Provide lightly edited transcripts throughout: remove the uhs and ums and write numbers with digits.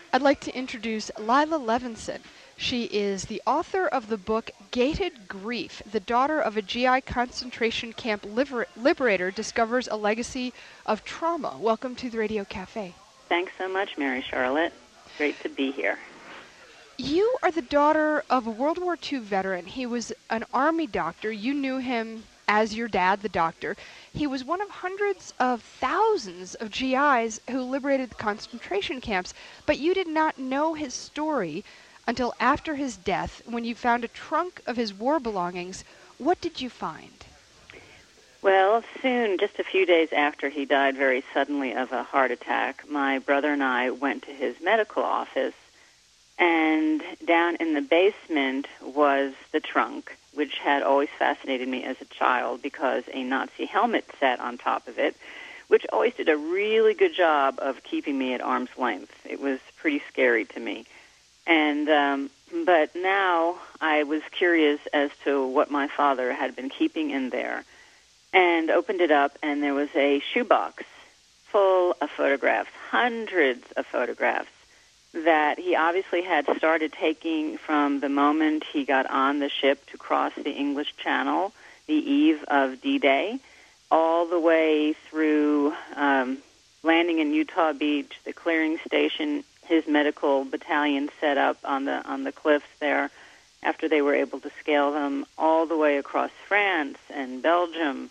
I'd like to introduce Lila Levinson. She is the author of the book Gated Grief. The daughter of a GI concentration camp liberator discovers a legacy of trauma. Welcome to the Radio Cafe. Thanks so much, Mary Charlotte. Great to be here. You are the daughter of a World War II veteran. He was an Army doctor. You knew him as your dad, the doctor. He was one of hundreds of thousands of GIs who liberated the concentration camps, but you did not know his story until after his death when you found a trunk of his war belongings. What did you find? Well, soon, just a few days after he died very suddenly of a heart attack, my brother and I went to his medical office, and down in the basement was the trunk, which had always fascinated me as a child because a Nazi helmet sat on top of it, which always did a really good job of keeping me at arm's length. It was pretty scary to me. And but now I was curious as to what my father had been keeping in there, and opened it up, and there was a shoebox full of photographs, hundreds of photographs, that he obviously had started taking from the moment he got on the ship to cross the English Channel, the eve of D-Day, all the way through landing in Utah Beach, the clearing station, his medical battalion set up on the cliffs there after they were able to scale them, all the way across France and Belgium.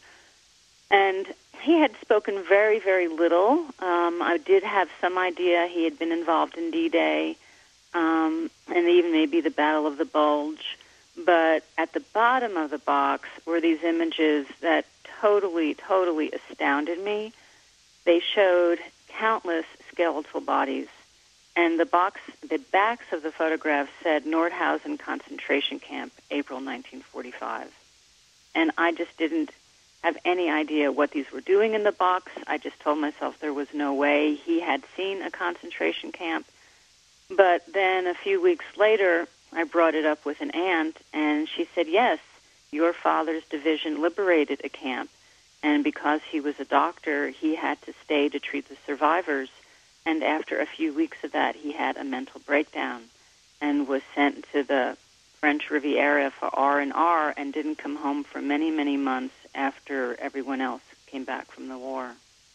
And he had spoken very, very little. I did have some idea he had been involved in D-Day, and even maybe the Battle of the Bulge. But at the bottom of the box were these images that totally, totally astounded me. They showed countless skeletal bodies. And the backs of the photographs said Nordhausen concentration camp, April 1945. And I just didn't have any idea what these were doing in the box. I just told myself there was no way he had seen a concentration camp. But then a few weeks later, I brought it up with an aunt, and she said, yes, your father's division liberated a camp, and because he was a doctor, he had to stay to treat the survivors. And after a few weeks of that, he had a mental breakdown and was sent to the French Riviera for R&R and didn't come home for many, many months after everyone else came back from the war.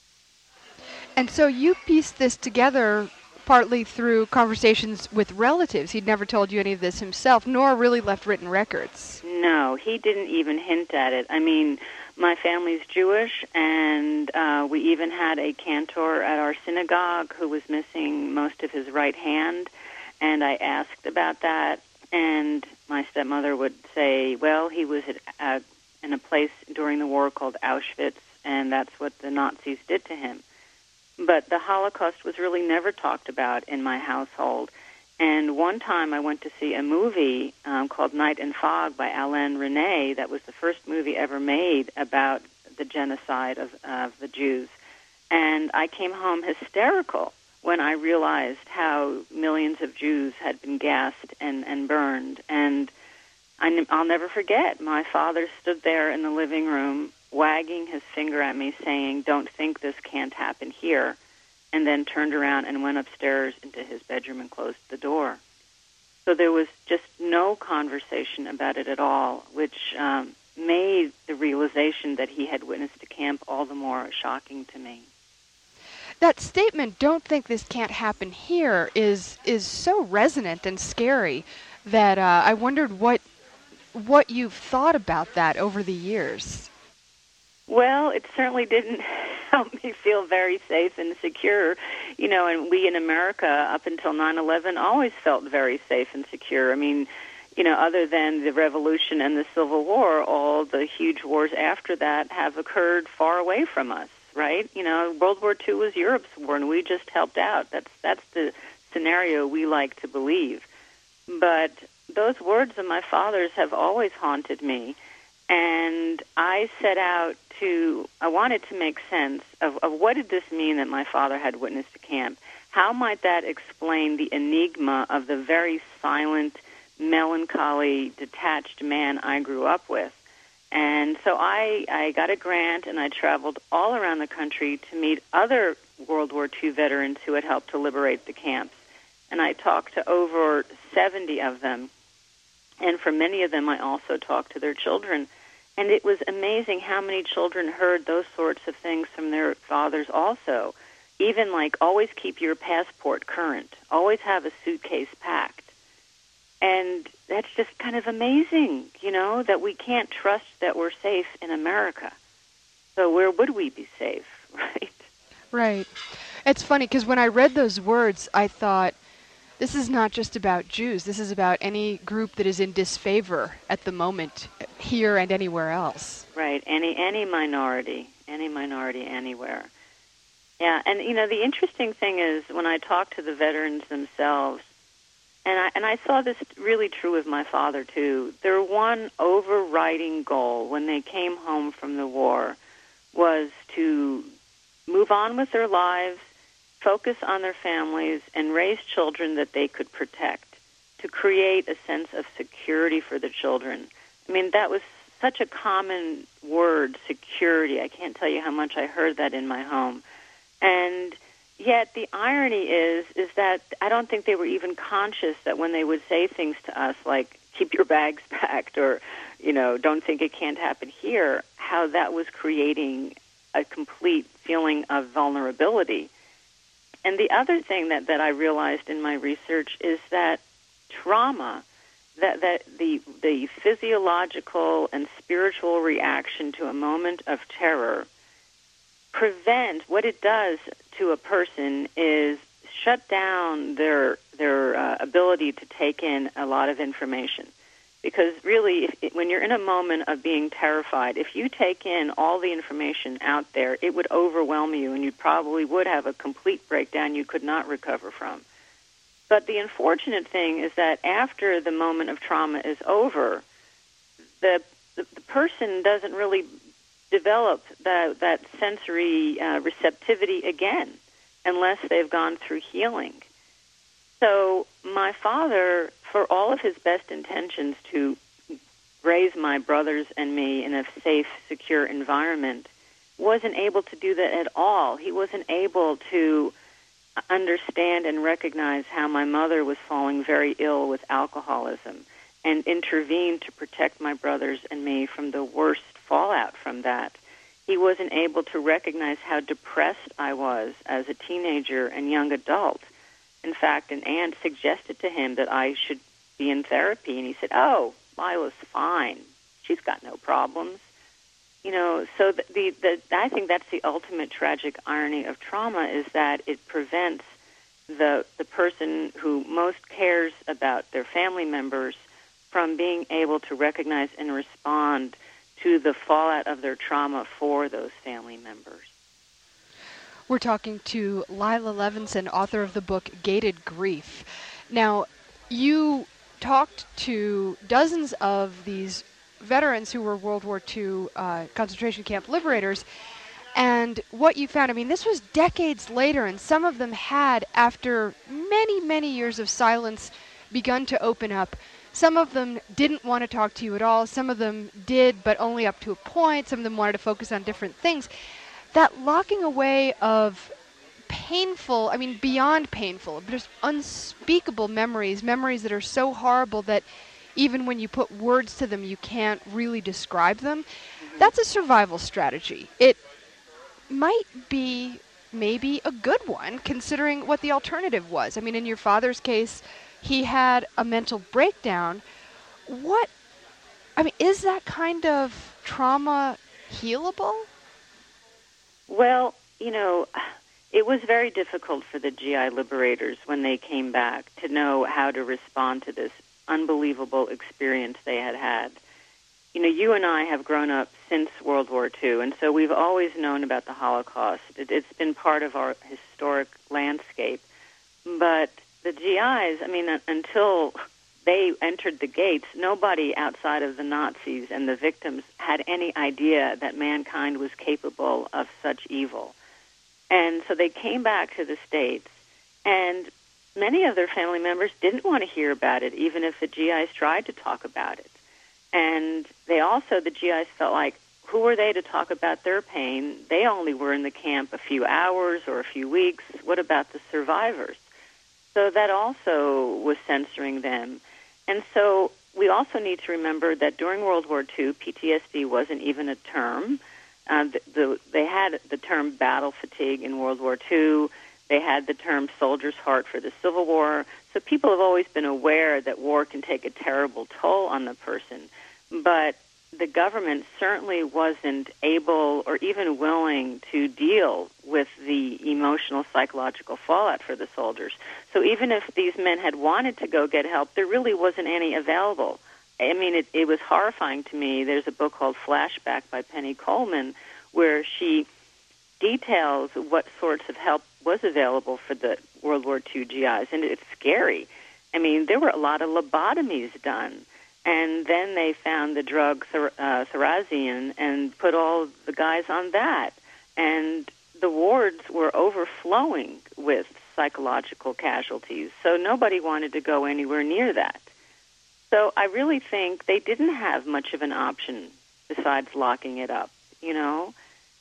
And so you pieced this together partly through conversations with relatives. He'd never told you any of this himself, nor really left written records. No, he didn't even hint at it. I mean, my family's Jewish, and we even had a cantor at our synagogue who was missing most of his right hand, and I asked about that, and my stepmother would say, well, he was in a place during the war called Auschwitz, and that's what the Nazis did to him. But the Holocaust was really never talked about in my household. And one time I went to see a movie called Night and Fog by Alain Resnais. That was the first movie ever made about the genocide of the Jews. And I came home hysterical when I realized how millions of Jews had been gassed and burned. And I'll never forget, my father stood there in the living room wagging his finger at me saying, don't think this can't happen here, and then turned around and went upstairs into his bedroom and closed the door. So there was just no conversation about it at all, which made the realization that he had witnessed a camp all the more shocking to me. That statement, don't think this can't happen here, is so resonant and scary that I wondered what you've thought about that over the years. Well, it certainly didn't help me feel very safe and secure. You know, and we in America, up until 9/11, always felt very safe and secure. I mean, you know, other than the Revolution and the Civil War, all the huge wars after that have occurred far away from us, right? You know, World War II was Europe's war, and we just helped out. That's the scenario we like to believe. But those words of my father's have always haunted me. And I I wanted to make sense of what did this mean that my father had witnessed a camp? How might that explain the enigma of the very silent, melancholy, detached man I grew up with? And so I got a grant, and I traveled all around the country to meet other World War II veterans who had helped to liberate the camps. and I talked to over 70 of them. And for many of them, I also talked to their children. And it was amazing how many children heard those sorts of things from their fathers also. Even like, always keep your passport current. Always have a suitcase packed. And that's just kind of amazing, that we can't trust that we're safe in America. So where would we be safe, right? Right. It's funny because when I read those words, I thought, this is not just about Jews. This is about any group that is in disfavor at the moment, here and anywhere else. Right. Any minority anywhere. Yeah, and the interesting thing is when I talk to the veterans themselves, and I saw this really true with my father too, their one overriding goal when they came home from the war was to move on with their lives, focus on their families, and raise children that they could protect, to create a sense of security for the children. I mean, that was such a common word, security. I can't tell you how much I heard that in my home. And yet the irony is that I don't think they were even conscious that when they would say things to us like, keep your bags packed, or, don't think it can't happen here, how that was creating a complete feeling of vulnerability. And the other thing that I realized in my research is that trauma, that the physiological and spiritual reaction to a moment of terror, what it does to a person is shut down their ability to take in a lot of information. Because really, when you're in a moment of being terrified, if you take in all the information out there, it would overwhelm you, and you probably would have a complete breakdown you could not recover from. But the unfortunate thing is that after the moment of trauma is over, the person doesn't really develop that sensory receptivity again unless they've gone through healing. So my father, for all of his best intentions to raise my brothers and me in a safe, secure environment, wasn't able to do that at all. He wasn't able to understand and recognize how my mother was falling very ill with alcoholism and intervene to protect my brothers and me from the worst fallout from that. He wasn't able to recognize how depressed I was as a teenager and young adult. In fact, an aunt suggested to him that I should be in therapy, and he said, "Oh, Lila's fine. She's got no problems." So I think that's the ultimate tragic irony of trauma, is that it prevents the person who most cares about their family members from being able to recognize and respond to the fallout of their trauma for those family members. We're talking to Lila Levinson, author of the book Gated Grief. Now, you talked to dozens of these veterans who were World War II concentration camp liberators, and what you found, this was decades later, and some of them had, after many, many years of silence, begun to open up. Some of them didn't want to talk to you at all. Some of them did, but only up to a point. Some of them wanted to focus on different things. That locking away of painful, beyond painful, just unspeakable memories that are so horrible that even when you put words to them, you can't really describe them. That's a survival strategy. It might be maybe a good one, considering what the alternative was. In your father's case, he had a mental breakdown. Is that kind of trauma healable? Well, it was very difficult for the GI liberators when they came back to know how to respond to this unbelievable experience they had had. You and I have grown up since World War II, and so we've always known about the Holocaust. It's been part of our historic landscape. But the GIs, until they entered the gates, nobody outside of the Nazis and the victims had any idea that mankind was capable of such evil. And so they came back to the States, and many of their family members didn't want to hear about it, even if the GIs tried to talk about it. And the GIs felt like, who were they to talk about their pain? They only were in the camp a few hours or a few weeks. What about the survivors? So that also was censoring them. And so we also need to remember that during World War II, PTSD wasn't even a term. They had the term battle fatigue in World War II. They had the term soldier's heart for the Civil War. So people have always been aware that war can take a terrible toll on the person. But the government certainly wasn't able or even willing to deal with the emotional, psychological fallout for the soldiers. So even if these men had wanted to go get help, there really wasn't any available. I mean, it was horrifying to me. There's a book called Flashback by Penny Coleman where she details what sorts of help was available for the World War II GIs, and it's scary. I mean, there were a lot of lobotomies done. And then they found the drug Thorazine and put all the guys on that. And the wards were overflowing with psychological casualties. So nobody wanted to go anywhere near that. So I really think they didn't have much of an option besides locking it up, you know.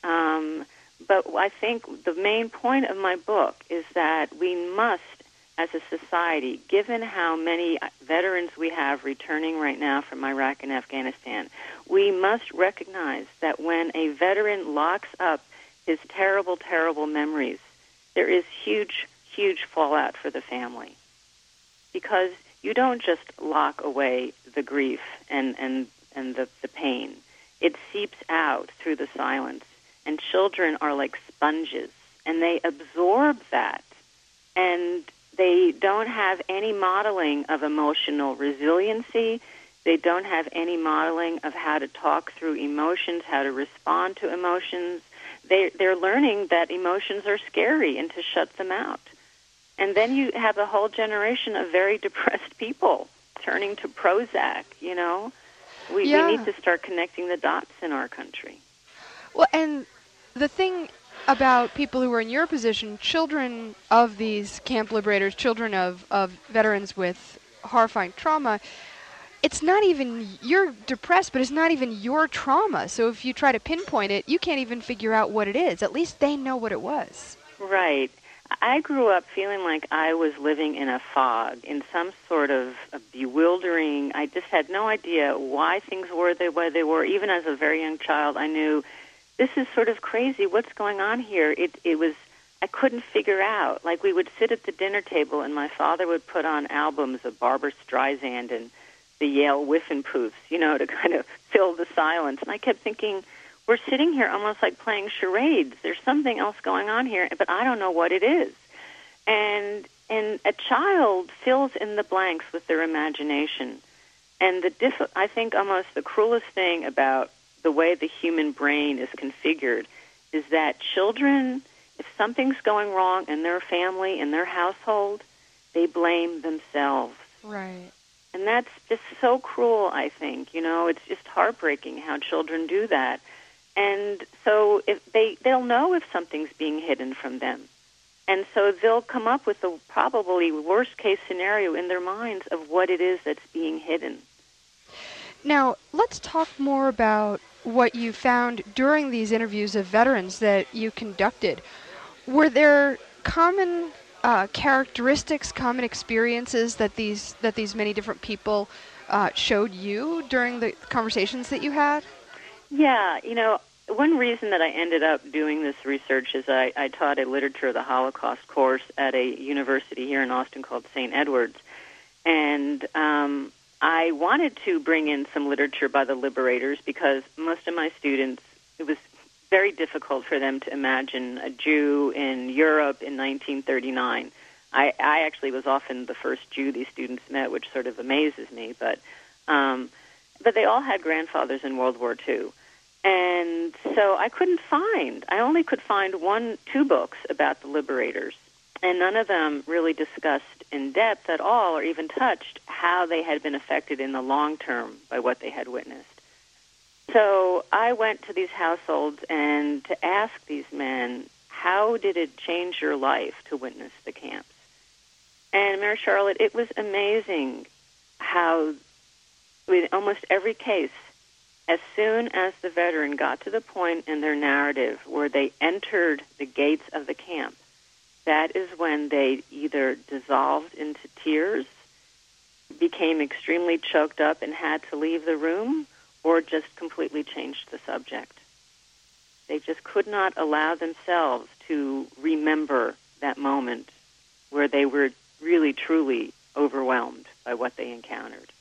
But I think the main point of my book is that we must, as a society, given how many veterans we have returning right now from Iraq and Afghanistan, we must recognize that when a veteran locks up his terrible, terrible memories, there is huge, huge fallout for the family. Because you don't just lock away the grief and the pain. It seeps out through the silence. And children are like sponges, and they absorb that. And they don't have any modeling of emotional resiliency. They don't have any modeling of how to talk through emotions, how to respond to emotions. They're learning that emotions are scary and to shut them out. And then you have a whole generation of very depressed people turning to Prozac, you know. We need to start connecting the dots in our country. Well, and the thing about people who are in your position, children of these camp liberators, children of veterans with horrifying trauma, it's not even, you're depressed, but it's not even your trauma. So if you try to pinpoint it, you can't even figure out what it is. At least they know what it was. Right. I grew up feeling like I was living in a fog, in some sort of a bewildering, I just had no idea why things were the way they were. Even as a very young child, I knew this is sort of crazy. What's going on here? It was, I couldn't figure out. Like, we would sit at the dinner table, and my father would put on albums of Barbra Streisand and the Yale Whiffenpoofs, you know, to kind of fill the silence. And I kept thinking, we're sitting here almost like playing charades. There's something else going on here, but I don't know what it is. And a child fills in the blanks with their imagination. And I think almost the cruelest thing about the way the human brain is configured is that children, if something's going wrong in their family, in their household, they blame themselves. Right. And that's just so cruel, I think. You know, it's just heartbreaking how children do that. And so if they'll know if something's being hidden from them. And so they'll come up with the probably worst-case scenario in their minds of what it is that's being hidden. Now, let's talk more about what you found during these interviews of veterans that you conducted. Were there common characteristics, common experiences that these many different people showed you during the conversations that you had? Yeah, you know, one reason that I ended up doing this research is I taught a Literature of the Holocaust course at a university here in Austin called St. Edward's. And I wanted to bring in some literature by the liberators because most of my students, it was very difficult for them to imagine a Jew in Europe in 1939. I actually was often the first Jew these students met, which sort of amazes me. But they all had grandfathers in World War II. And so I only could find 2 books about the liberators. And none of them really discussed in depth at all or even touched how they had been affected in the long term by what they had witnessed. So I went to these households and to ask these men, how did it change your life to witness the camps? And Mary Charlotte, it was amazing how in almost every case, as soon as the veteran got to the point in their narrative where they entered the gates of the camp, that is when they either dissolved into tears, became extremely choked up and had to leave the room, or just completely changed the subject. They just could not allow themselves to remember that moment where they were really, truly overwhelmed by what they encountered.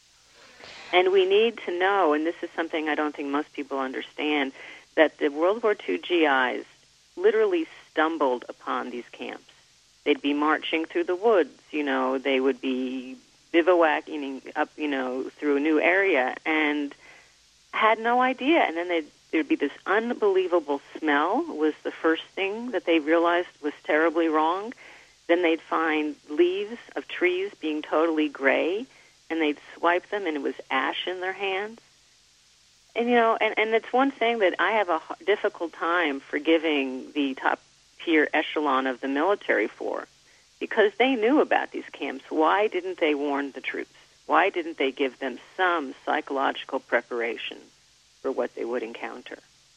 And we need to know, and this is something I don't think most people understand, that the World War II GIs literally stumbled upon these camps. They'd be marching through the woods, they would be bivouacking up, through a new area, and had no idea. And then there'd be this unbelievable smell was the first thing that they realized was terribly wrong. Then they'd find leaves of trees being totally gray, and they'd swipe them, and it was ash in their hands. And, and it's one thing that I have a difficult time forgiving the top-tier echelon of the military for, because they knew about these camps. Why didn't they warn the troops? Why didn't they give them some psychological preparation for what they would encounter?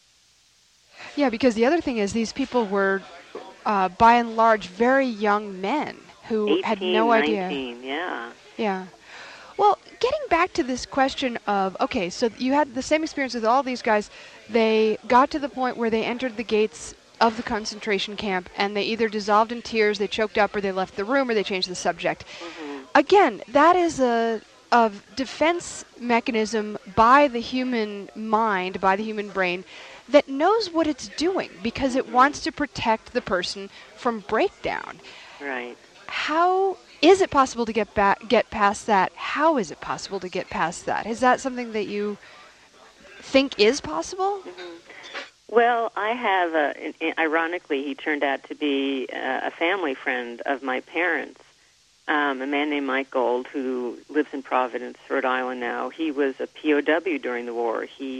Yeah, because the other thing is these people were, by and large, very young men who 18, had no 19, idea. Yeah. Yeah. Well, getting back to this question of, okay, so you had the same experience with all these guys. They got to the point where they entered the gates of the concentration camp, and they either dissolved in tears, they choked up, or they left the room, or they changed the subject. Mm-hmm. Again, that is a defense mechanism by the human mind, by the human brain, that knows what it's doing because it wants to protect the person from breakdown. Right. How is it possible to get past that? How is it possible to get past that? Is that something that you think is possible? Mm-hmm. Well, I have, ironically, he turned out to be a family friend of my parents, a man named Mike Gold, who lives in Providence, Rhode Island now. He was a POW during the war. He,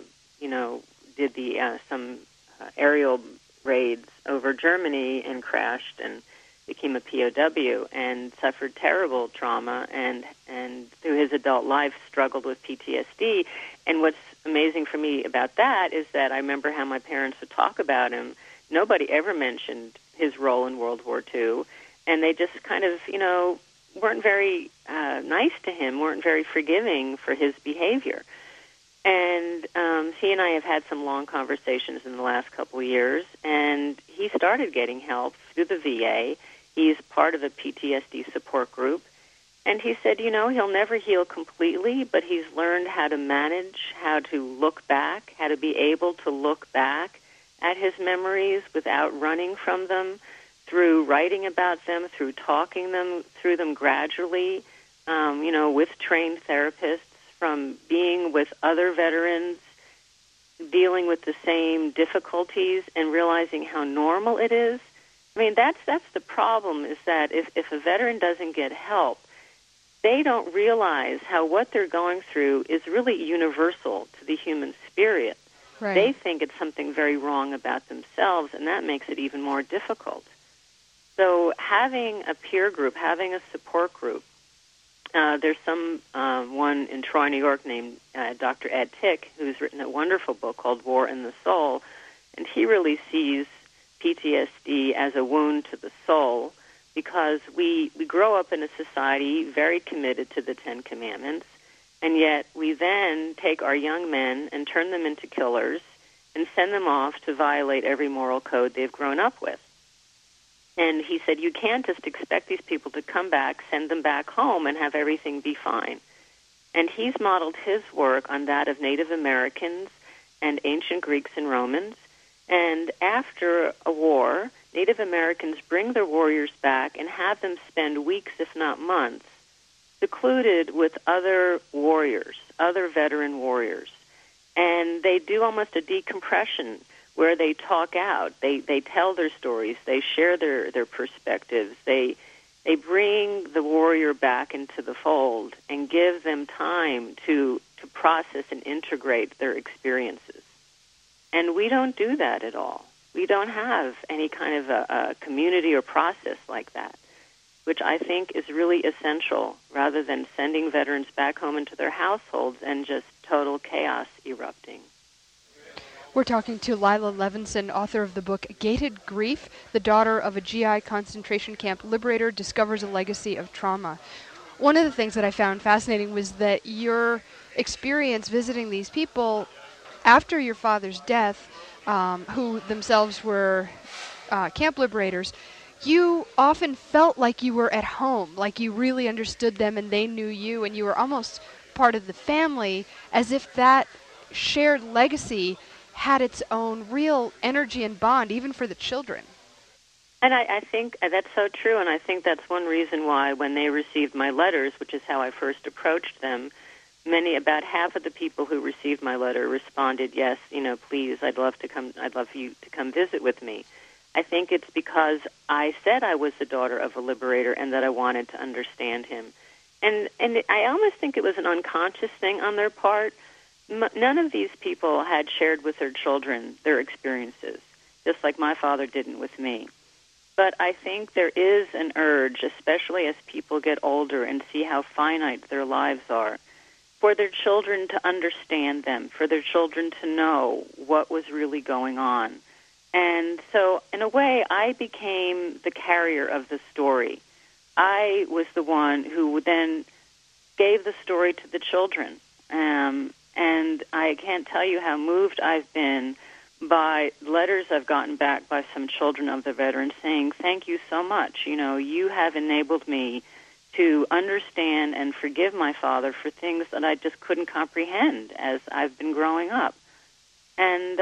did some aerial raids over Germany and crashed and became a POW and suffered terrible trauma and through his adult life struggled with PTSD. And what's amazing for me about that is that I remember how my parents would talk about him. Nobody ever mentioned his role in World War II, and they just kind of, weren't very nice to him, weren't very forgiving for his behavior. And he and I have had some long conversations in the last couple of years, and he started getting help through the VA. He's part of a PTSD support group. And he said, he'll never heal completely, but he's learned how to manage, how to look back, how to be able to look back at his memories without running from them, through writing about them, through talking through them gradually, with trained therapists, from being with other veterans, dealing with the same difficulties and realizing how normal it is. I mean, that's the problem, is that if a veteran doesn't get help, they don't realize how what they're going through is really universal to the human spirit. Right. They think it's something very wrong about themselves, and that makes it even more difficult. So having a peer group, having a support group, there's one in Troy, New York named Dr. Ed Tick, who's written a wonderful book called War in the Soul, and he really sees PTSD as a wound to the soul, because we grow up in a society very committed to the Ten Commandments, and yet we then take our young men and turn them into killers and send them off to violate every moral code they've grown up with. And he said, you can't just expect these people to come back, send them back home, and have everything be fine. And he's modeled his work on that of Native Americans and ancient Greeks and Romans. And after a war, Native Americans bring their warriors back and have them spend weeks, if not months, secluded with other warriors, other veteran warriors. And they do almost a decompression where they talk out, they tell their stories, they share their perspectives, they bring the warrior back into the fold and give them time to process and integrate their experiences. And we don't do that at all. We don't have any kind of a community or process like that, which I think is really essential, rather than sending veterans back home into their households and just total chaos erupting. We're talking to Lila Levinson, author of the book Gated Grief, the daughter of a GI concentration camp liberator discovers a legacy of trauma. One of the things that I found fascinating was that your experience visiting these people after your father's death, who themselves were camp liberators, you often felt like you were at home, like you really understood them and they knew you, and you were almost part of the family, as if that shared legacy had its own real energy and bond, even for the children. And I think that's so true, and I think that's one reason why when they received my letters, which is how I first approached them, about half of the people who received my letter responded, yes, please, I'd love for you to come visit with me. I think it's because I said I was the daughter of a liberator and that I wanted to understand him. And I almost think it was an unconscious thing on their part. None of these people had shared with their children their experiences, just like my father didn't with me. But I think there is an urge, especially as people get older and see how finite their lives are, for their children to understand them, for their children to know what was really going on. And so, in a way, I became the carrier of the story. I was the one who then gave the story to the children. And I can't tell you how moved I've been by letters I've gotten back by some children of the veterans saying, thank you so much. You have enabled me to understand and forgive my father for things that I just couldn't comprehend as I've been growing up. And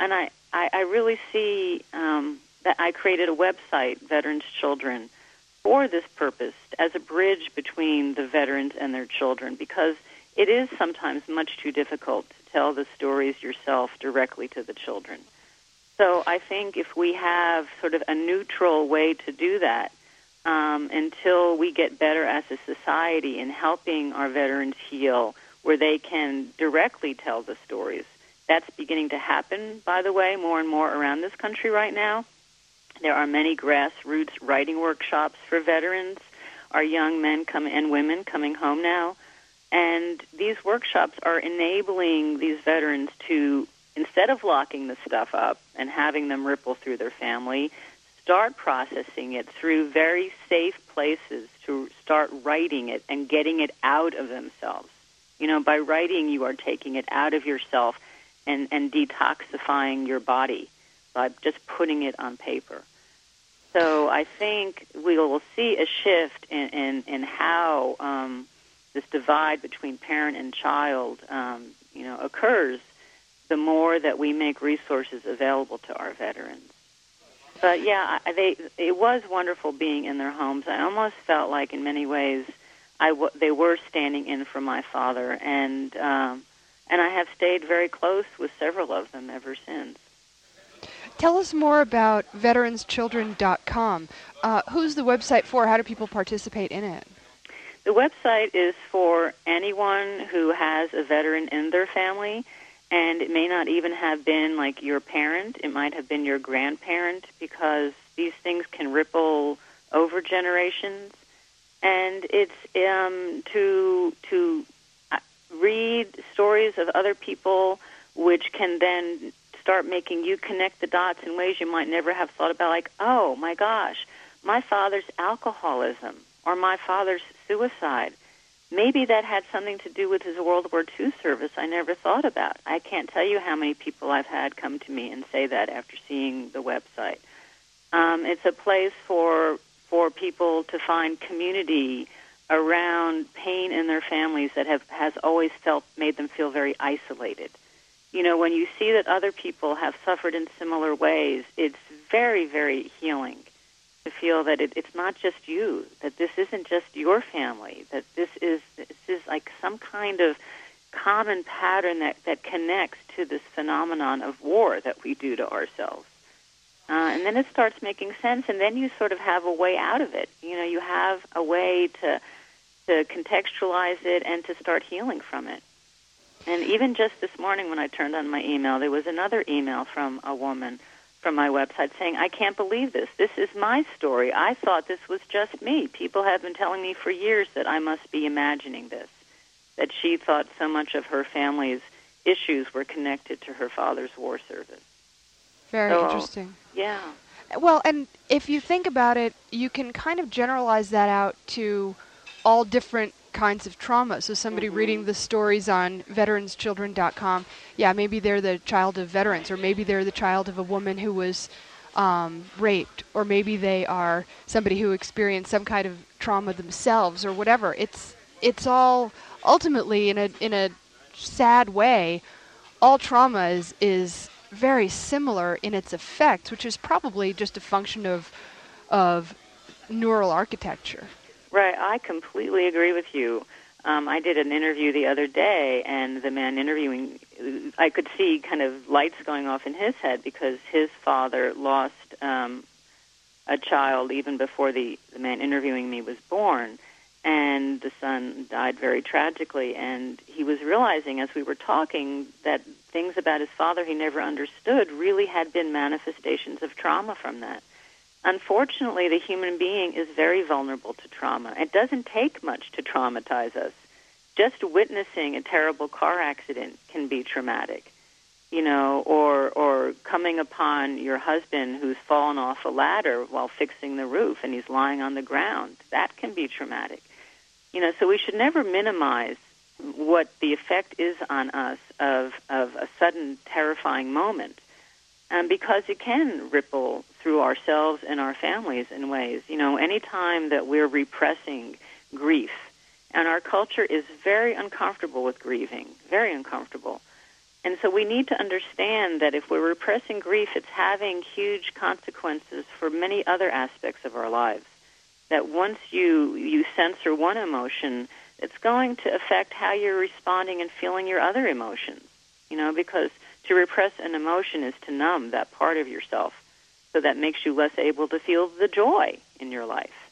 I really see that I created a website, Veterans Children, for this purpose, as a bridge between the veterans and their children, because it is sometimes much too difficult to tell the stories yourself directly to the children. So I think if we have sort of a neutral way to do that, until we get better as a society in helping our veterans heal, where they can directly tell the stories. That's beginning to happen, by the way, more and more around this country right now. There are many grassroots writing workshops for veterans. Our young men and women coming home now. And these workshops are enabling these veterans to, instead of locking the stuff up and having them ripple through their family, start processing it through very safe places, to start writing it and getting it out of themselves. By writing, you are taking it out of yourself and detoxifying your body by just putting it on paper. So I think we will see a shift in how this divide between parent and child, occurs the more that we make resources available to our veterans. But yeah, it was wonderful being in their homes. I almost felt like, in many ways, they were standing in for my father, and I have stayed very close with several of them ever since. Tell us more about veteranschildren.com. Who's the website for? How do people participate in it? The website is for anyone who has a veteran in their family, and it may not even have been like your parent. It might have been your grandparent, because these things can ripple over generations. And it's to read stories of other people, which can then start making you connect the dots in ways you might never have thought about, like, oh, my gosh, my father's alcoholism or my father's suicide. Maybe that had something to do with his World War II service I never thought about. I can't tell you how many people I've had come to me and say that after seeing the website. It's a place for people to find community around pain in their families that has always made them feel very isolated. When you see that other people have suffered in similar ways, it's very, very healing to feel that it's not just you, that this isn't just your family, that this is like some kind of common pattern that connects to this phenomenon of war that we do to ourselves. And then it starts making sense, and then you sort of have a way out of it. You have a way to contextualize it and to start healing from it. And even just this morning when I turned on my email, there was another email from a woman from my website saying, I can't believe this. This is my story. I thought this was just me. People have been telling me for years that I must be imagining this, that she thought so much of her family's issues were connected to her father's war service. Very interesting. Yeah. Well, and if you think about it, you can kind of generalize that out to all different kinds of trauma. So somebody reading the stories on veteranschildren.com, yeah, maybe they're the child of veterans, or maybe they're the child of a woman who was raped, or maybe they are somebody who experienced some kind of trauma themselves, or whatever. It's all ultimately, in a sad way, all trauma is very similar in its effects, which is probably just a function of neural architecture. Right, I completely agree with you. I did an interview the other day, and the man interviewing, I could see kind of lights going off in his head because his father lost a child even before the man interviewing me was born, and the son died very tragically, and he was realizing as we were talking that things about his father he never understood really had been manifestations of trauma from that. Unfortunately, the human being is very vulnerable to trauma. It doesn't take much to traumatize us. Just witnessing a terrible car accident can be traumatic, or coming upon your husband who's fallen off a ladder while fixing the roof and he's lying on the ground. That can be traumatic. So we should never minimize what the effect is on us of a sudden terrifying moment, because it can ripple through ourselves and our families in ways. Any time that we're repressing grief, and our culture is very uncomfortable with grieving, very uncomfortable. And so we need to understand that if we're repressing grief, it's having huge consequences for many other aspects of our lives. That once you censor one emotion, it's going to affect how you're responding and feeling your other emotions, because to repress an emotion is to numb that part of yourself, so that makes you less able to feel the joy in your life.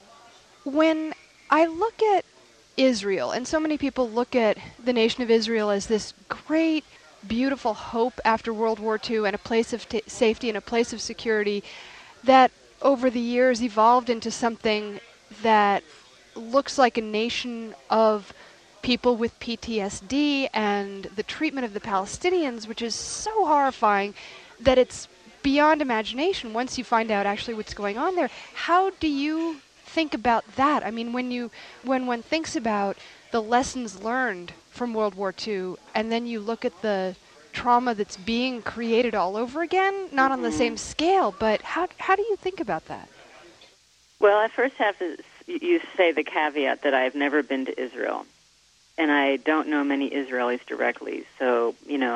When I look at Israel, and so many people look at the nation of Israel as this great, beautiful hope after World War II and a place of safety and a place of security that over the years evolved into something that looks like a nation of people with PTSD and the treatment of the Palestinians, which is so horrifying that it's beyond imagination once you find out actually what's going on there. How do you think about that? I mean, when one thinks about the lessons learned from World War II, and then you look at the trauma that's being created all over again, not on the same scale, but how do you think about that? Well, I first have to say the caveat that I've never been to Israel, and I don't know many Israelis directly, so,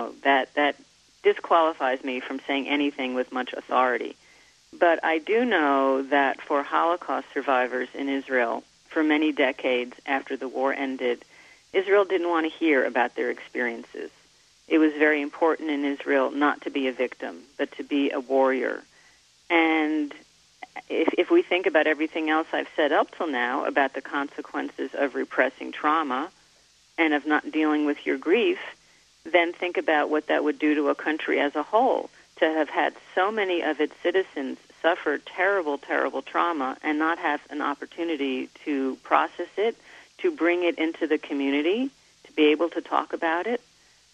that disqualifies me from saying anything with much authority. But I do know that for Holocaust survivors in Israel, for many decades after the war ended, Israel didn't want to hear about their experiences. It was very important in Israel not to be a victim, but to be a warrior. And if we think about everything else I've said up till now about the consequences of repressing trauma and of not dealing with your grief, then think about what that would do to a country as a whole, to have had so many of its citizens suffer terrible, terrible trauma and not have an opportunity to process it, to bring it into the community, to be able to talk about it.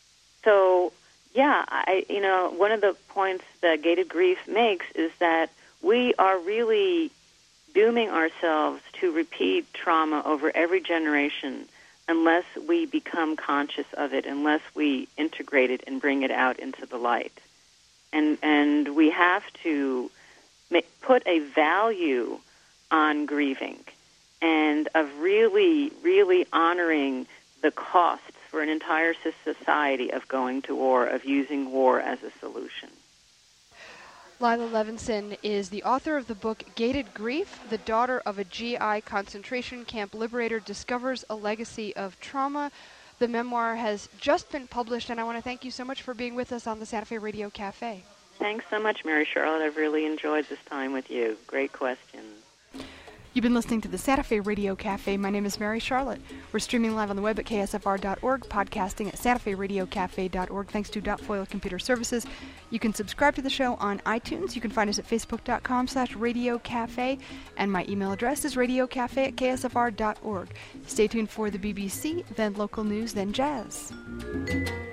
So, yeah, one of the points that Gated Grief makes is that we are really dooming ourselves to repeat trauma over every generation unless we become conscious of it, unless we integrate it and bring it out into the light. And we have to put a value on grieving and of really, really honoring the costs for an entire society of going to war, of using war as a solution. Lila Levinson is the author of the book Gated Grief. The daughter of a GI concentration camp liberator discovers a legacy of trauma. The memoir has just been published, and I want to thank you so much for being with us on the Santa Fe Radio Cafe. Thanks so much, Mary Charlotte. I've really enjoyed this time with you. Great questions. You've been listening to the Santa Fe Radio Cafe. My name is Mary Charlotte. We're streaming live on the web at ksfr.org, podcasting at santaferadiocafe.org, thanks to Foil Computer Services. You can subscribe to the show on iTunes. You can find us at facebook.com/radiocafe, and my email address is radiocafe@ksfr.org. Stay tuned for the BBC, then local news, then jazz.